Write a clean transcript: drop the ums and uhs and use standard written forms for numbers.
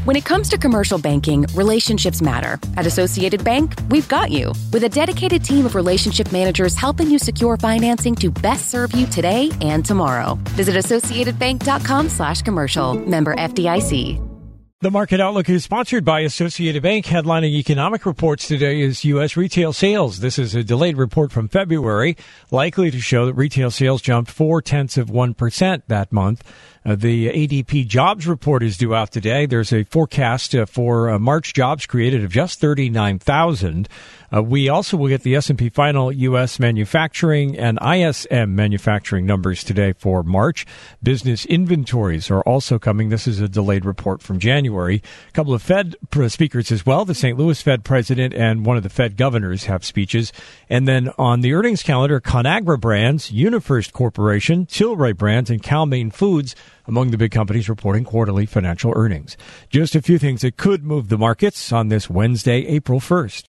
When it comes to commercial banking, relationships matter. At Associated Bank, we've got you. With a dedicated team of relationship managers helping you secure financing to best serve you today and tomorrow. Visit AssociatedBank.com/commercial. Member FDIC. The Market Outlook is sponsored by Associated Bank. Headlining economic reports today is U.S. retail sales. This is a delayed report from February, likely to show that retail sales jumped 0.4% that month. The ADP jobs report is due out today. There's a forecast for March jobs created of just 39,000. We also will get the S&P final U.S. manufacturing and ISM manufacturing numbers today for March. Business inventories are also coming. This is a delayed report from January. A couple of Fed speakers as well. The St. Louis Fed president and one of the Fed governors have speeches. And then on the earnings calendar, ConAgra Brands, UniFirst Corporation, Tilray Brands, and Cal-Maine Foods among the big companies reporting quarterly financial earnings. Just a few things that could move the markets on this Wednesday, April 1st.